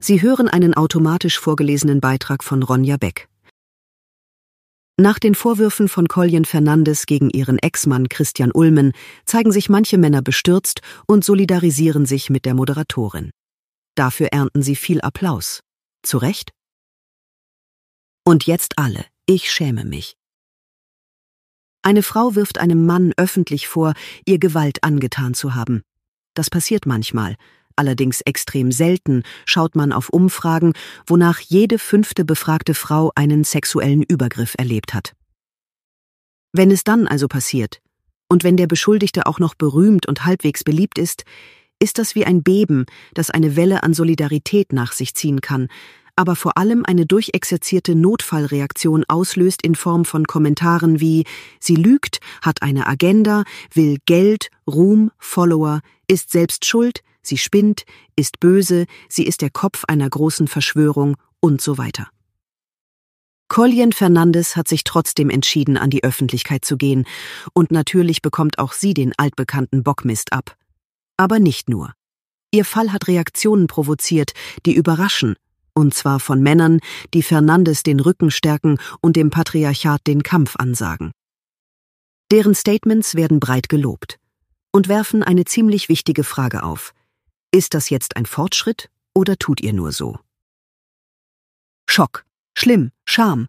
Sie hören einen automatisch vorgelesenen Beitrag von Ronja Beck. Nach den Vorwürfen von Colleen Fernandes gegen ihren Ex-Mann Christian Ulmen zeigen sich manche Männer bestürzt und solidarisieren sich mit der Moderatorin. Dafür ernten sie viel Applaus. Zu Recht? Und jetzt alle. Ich schäme mich. Eine Frau wirft einem Mann öffentlich vor, ihr Gewalt angetan zu haben. Das passiert manchmal. Allerdings extrem selten schaut man auf Umfragen, wonach jede 5. befragte Frau einen sexuellen Übergriff erlebt hat. Wenn es dann also passiert, und wenn der Beschuldigte auch noch berühmt und halbwegs beliebt ist das wie ein Beben, das eine Welle an Solidarität nach sich ziehen kann, aber vor allem eine durchexerzierte Notfallreaktion auslöst in Form von Kommentaren wie „Sie lügt, hat eine Agenda, will Geld, Ruhm, Follower, ist selbst schuld, sie spinnt, ist böse, sie ist der Kopf einer großen Verschwörung“ und so weiter. Colleen Fernandes hat sich trotzdem entschieden, an die Öffentlichkeit zu gehen, und natürlich bekommt auch sie den altbekannten Bockmist ab. Aber nicht nur. Ihr Fall hat Reaktionen provoziert, die überraschen, und zwar von Männern, die Fernandes den Rücken stärken und dem Patriarchat den Kampf ansagen. Deren Statements werden breit gelobt und werfen eine ziemlich wichtige Frage auf. Ist das jetzt ein Fortschritt oder tut ihr nur so? Schock, schlimm, Scham.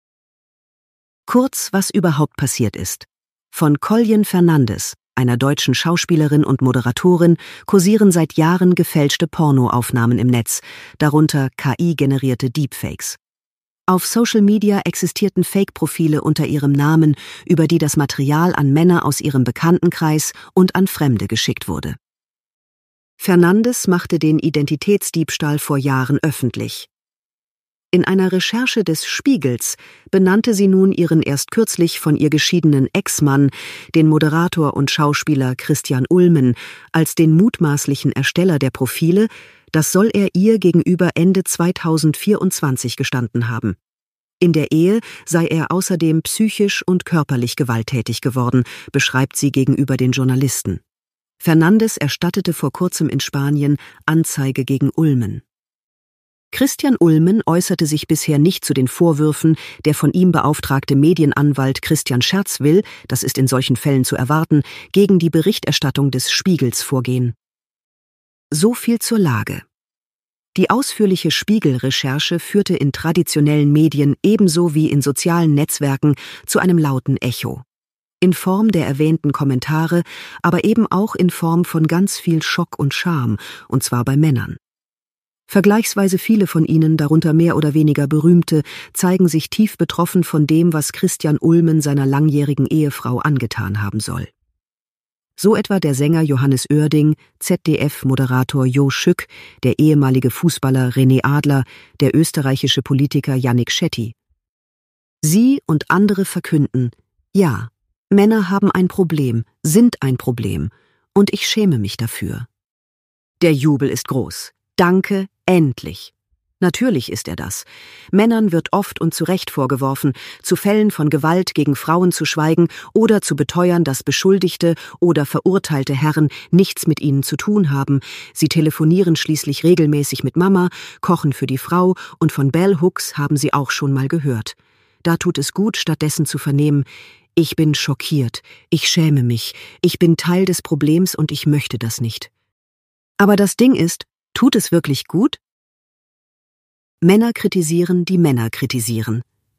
Kurz, was überhaupt passiert ist. Von Colleen Fernandes, einer deutschen Schauspielerin und Moderatorin, kursieren seit Jahren gefälschte Pornoaufnahmen im Netz, darunter KI-generierte Deepfakes. Auf Social Media existierten Fake-Profile unter ihrem Namen, über die das Material an Männer aus ihrem Bekanntenkreis und an Fremde geschickt wurde. Fernandes machte den Identitätsdiebstahl vor Jahren öffentlich. In einer Recherche des Spiegels benannte sie nun ihren erst kürzlich von ihr geschiedenen Ex-Mann, den Moderator und Schauspieler Christian Ulmen, als den mutmaßlichen Ersteller der Profile. Das soll er ihr gegenüber Ende 2024 gestanden haben. In der Ehe sei er außerdem psychisch und körperlich gewalttätig geworden, beschreibt sie gegenüber den Journalisten. Fernandes erstattete vor kurzem in Spanien Anzeige gegen Ulmen. Christian Ulmen äußerte sich bisher nicht zu den Vorwürfen, der von ihm beauftragte Medienanwalt Christian Scherz will, das ist in solchen Fällen zu erwarten, gegen die Berichterstattung des Spiegels vorgehen. So viel zur Lage. Die ausführliche Spiegel-Recherche führte in traditionellen Medien ebenso wie in sozialen Netzwerken zu einem lauten Echo. In Form der erwähnten Kommentare, aber eben auch in Form von ganz viel Schock und Scham, und zwar bei Männern. Vergleichsweise viele von ihnen, darunter mehr oder weniger berühmte, zeigen sich tief betroffen von dem, was Christian Ulmen seiner langjährigen Ehefrau angetan haben soll. So etwa der Sänger Johannes Oerding, ZDF-Moderator Jo Schück, der ehemalige Fußballer René Adler, der österreichische Politiker Yannick Shetty. Sie und andere verkünden: Ja, Männer haben ein Problem, sind ein Problem, und ich schäme mich dafür. Der Jubel ist groß. Danke, endlich. Natürlich ist er das. Männern wird oft und zu Recht vorgeworfen, zu Fällen von Gewalt gegen Frauen zu schweigen oder zu beteuern, dass beschuldigte oder verurteilte Herren nichts mit ihnen zu tun haben. Sie telefonieren schließlich regelmäßig mit Mama, kochen für die Frau, und von Bell Hooks haben sie auch schon mal gehört. Da tut es gut, stattdessen zu vernehmen: Ich bin schockiert, ich schäme mich, ich bin Teil des Problems und ich möchte das nicht. Aber das Ding ist, tut es wirklich gut? Männer kritisieren, die Männer kritisieren.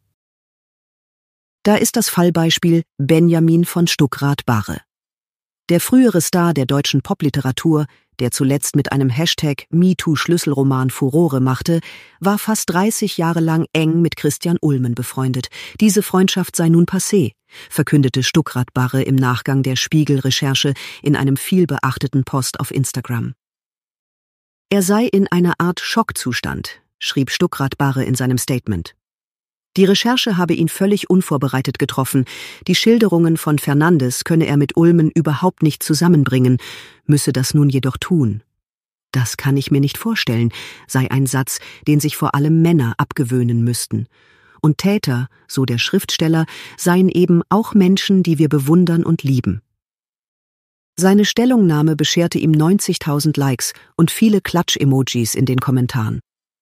Da ist das Fallbeispiel Benjamin von Stuckrad-Barre. Der frühere Star der deutschen Popliteratur, der zuletzt mit einem Hashtag MeToo-Schlüsselroman Furore machte, war fast 30 Jahre lang eng mit Christian Ulmen befreundet. Diese Freundschaft sei nun passé, verkündete Stuckrad-Barre im Nachgang der Spiegel-Recherche in einem vielbeachteten Post auf Instagram. Er sei in einer Art Schockzustand, schrieb Stuckrad-Barre in seinem Statement. Die Recherche habe ihn völlig unvorbereitet getroffen. Die Schilderungen von Fernandes könne er mit Ulmen überhaupt nicht zusammenbringen, müsse das nun jedoch tun. Das kann ich mir nicht vorstellen, sei ein Satz, den sich vor allem Männer abgewöhnen müssten. Und Täter, so der Schriftsteller, seien eben auch Menschen, die wir bewundern und lieben. Seine Stellungnahme bescherte ihm 90.000 Likes und viele Klatsch-Emojis in den Kommentaren.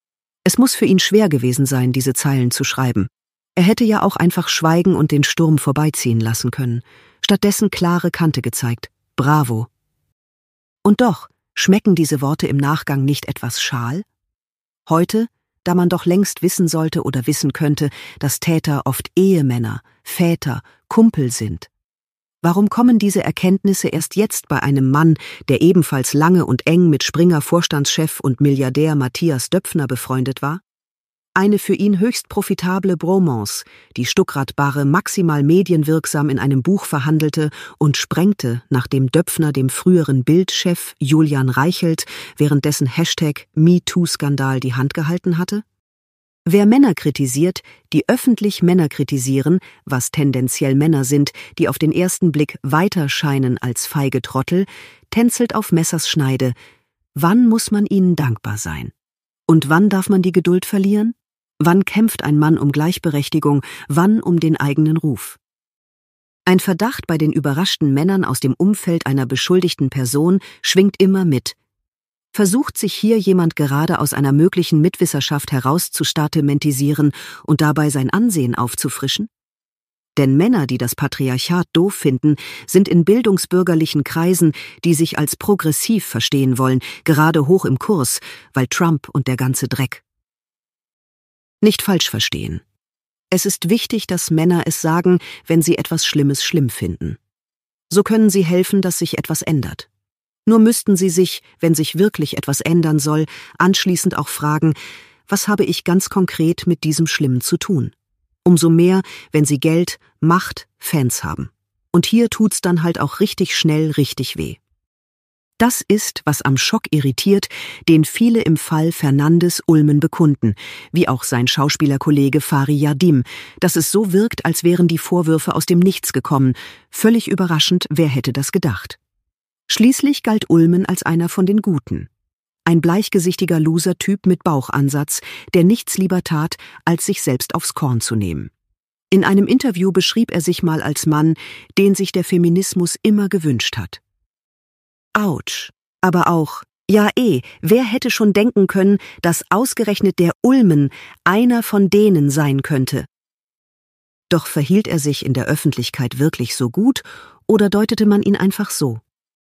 Es muss für ihn schwer gewesen sein, diese Zeilen zu schreiben. Er hätte ja auch einfach schweigen und den Sturm vorbeiziehen lassen können. Stattdessen klare Kante gezeigt. Bravo. Und doch, schmecken diese Worte im Nachgang nicht etwas schal? Heute, da man doch längst wissen sollte oder wissen könnte, dass Täter oft Ehemänner, Väter, Kumpel sind. Warum kommen diese Erkenntnisse erst jetzt bei einem Mann, der ebenfalls lange und eng mit Springer-Vorstandschef und Milliardär Matthias Döpfner befreundet war? Eine für ihn höchst profitable Bromance, die Stuckrad-Barre maximal medienwirksam in einem Buch verhandelte und sprengte, nachdem Döpfner dem früheren Bild-Chef Julian Reichelt während dessen #MeToo-Skandal die Hand gehalten hatte? Wer Männer kritisiert, die öffentlich Männer kritisieren, was tendenziell Männer sind, die auf den ersten Blick weiter scheinen als feige Trottel, tänzelt auf Messers Schneide. Wann muss man ihnen dankbar sein? Und wann darf man die Geduld verlieren? Wann kämpft ein Mann um Gleichberechtigung, wann um den eigenen Ruf? Ein Verdacht bei den überraschten Männern aus dem Umfeld einer beschuldigten Person schwingt immer mit. Versucht sich hier jemand gerade aus einer möglichen Mitwisserschaft herauszustatimentisieren und dabei sein Ansehen aufzufrischen? Denn Männer, die das Patriarchat doof finden, sind in bildungsbürgerlichen Kreisen, die sich als progressiv verstehen wollen, gerade hoch im Kurs, weil Trump und der ganze Dreck. Nicht falsch verstehen. Es ist wichtig, dass Männer es sagen, wenn sie etwas Schlimmes schlimm finden. So können sie helfen, dass sich etwas ändert. Nur müssten sie sich, wenn sich wirklich etwas ändern soll, anschließend auch fragen, was habe ich ganz konkret mit diesem Schlimmen zu tun? Umso mehr, wenn sie Geld, Macht, Fans haben. Und hier tut's dann halt auch richtig schnell richtig weh. Das ist, was am Schock irritiert, den viele im Fall Fernandes-Ulmen bekunden, wie auch sein Schauspielerkollege Fari Yardim, dass es so wirkt, als wären die Vorwürfe aus dem Nichts gekommen. Völlig überraschend, wer hätte das gedacht? Schließlich galt Ulmen als einer von den Guten. Ein bleichgesichtiger Loser-Typ mit Bauchansatz, der nichts lieber tat, als sich selbst aufs Korn zu nehmen. In einem Interview beschrieb er sich mal als Mann, den sich der Feminismus immer gewünscht hat. Autsch, aber auch, wer hätte schon denken können, dass ausgerechnet der Ulmen einer von denen sein könnte? Doch verhielt er sich in der Öffentlichkeit wirklich so gut, oder deutete man ihn einfach so?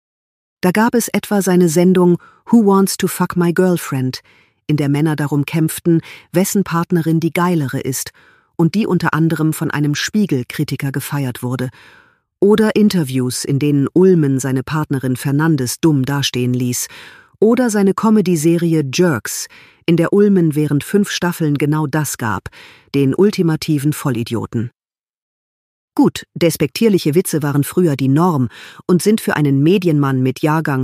Da gab es etwa seine Sendung Who Wants to Fuck My Girlfriend, in der Männer darum kämpften, wessen Partnerin die geilere ist und die unter anderem von einem Spiegel-Kritiker gefeiert wurde. Oder Interviews, in denen Ulmen seine Partnerin Fernandes dumm dastehen ließ. Oder seine Comedy-Serie Jerks, in der Ulmen während 5 Staffeln genau das gab, den ultimativen Vollidioten. Gut, despektierliche Witze waren früher die Norm und sind für einen Medienmann mit Jahrgang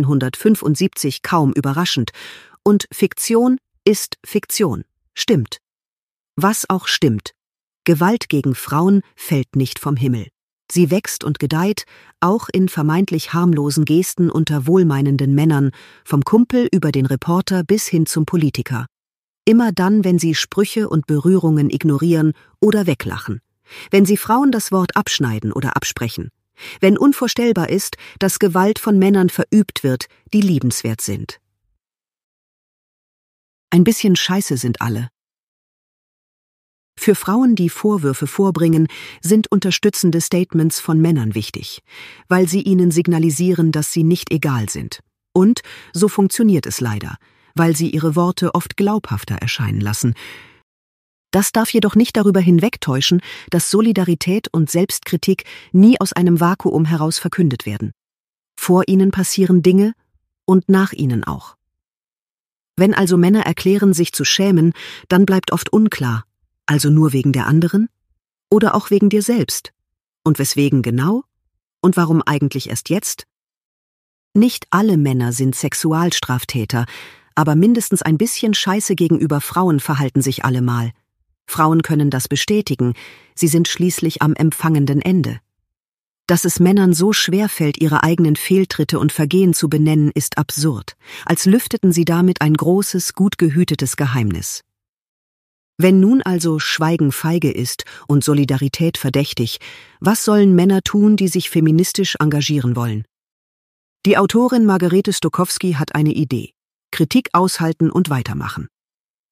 1975 kaum überraschend. Und Fiktion ist Fiktion. Stimmt. Was auch stimmt. Gewalt gegen Frauen fällt nicht vom Himmel. Sie wächst und gedeiht, auch in vermeintlich harmlosen Gesten unter wohlmeinenden Männern, vom Kumpel über den Reporter bis hin zum Politiker. Immer dann, wenn sie Sprüche und Berührungen ignorieren oder weglachen. Wenn sie Frauen das Wort abschneiden oder absprechen. Wenn unvorstellbar ist, dass Gewalt von Männern verübt wird, die liebenswert sind. Ein bisschen scheiße sind alle. Für Frauen, die Vorwürfe vorbringen, sind unterstützende Statements von Männern wichtig, weil sie ihnen signalisieren, dass sie nicht egal sind. Und so funktioniert es leider, weil sie ihre Worte oft glaubhafter erscheinen lassen. Das darf jedoch nicht darüber hinwegtäuschen, dass Solidarität und Selbstkritik nie aus einem Vakuum heraus verkündet werden. Vor ihnen passieren Dinge und nach ihnen auch. Wenn also Männer erklären, sich zu schämen, dann bleibt oft unklar, also nur wegen der anderen? Oder auch wegen dir selbst? Und weswegen genau? Und warum eigentlich erst jetzt? Nicht alle Männer sind Sexualstraftäter, aber mindestens ein bisschen Scheiße gegenüber Frauen verhalten sich alle mal. Frauen können das bestätigen, sie sind schließlich am empfangenden Ende. Dass es Männern so schwer fällt, ihre eigenen Fehltritte und Vergehen zu benennen, ist absurd, als lüfteten sie damit ein großes, gut gehütetes Geheimnis. Wenn nun also Schweigen feige ist und Solidarität verdächtig, was sollen Männer tun, die sich feministisch engagieren wollen? Die Autorin Margarete Stokowski hat eine Idee: Kritik aushalten und weitermachen.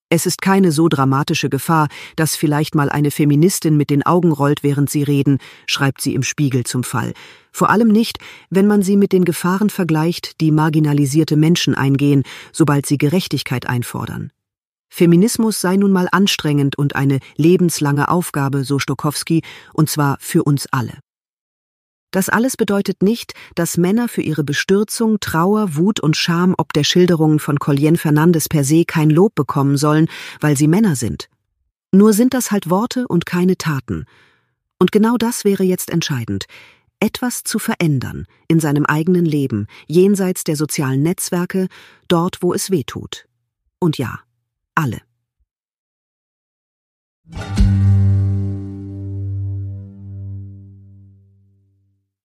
Es ist keine so dramatische Gefahr, dass vielleicht mal eine Feministin mit den Augen rollt, während sie reden, schreibt sie im Spiegel zum Fall. Vor allem nicht, wenn man sie mit den Gefahren vergleicht, die marginalisierte Menschen eingehen, sobald sie Gerechtigkeit einfordern. Feminismus sei nun mal anstrengend und eine lebenslange Aufgabe, so Stokowski, und zwar für uns alle. Das alles bedeutet nicht, dass Männer für ihre Bestürzung, Trauer, Wut und Scham ob der Schilderungen von Collien Fernandes per se kein Lob bekommen sollen, weil sie Männer sind. Nur sind das halt Worte und keine Taten. Und genau das wäre jetzt entscheidend. Etwas zu verändern in seinem eigenen Leben, jenseits der sozialen Netzwerke, dort, wo es weh tut. Und ja, alle.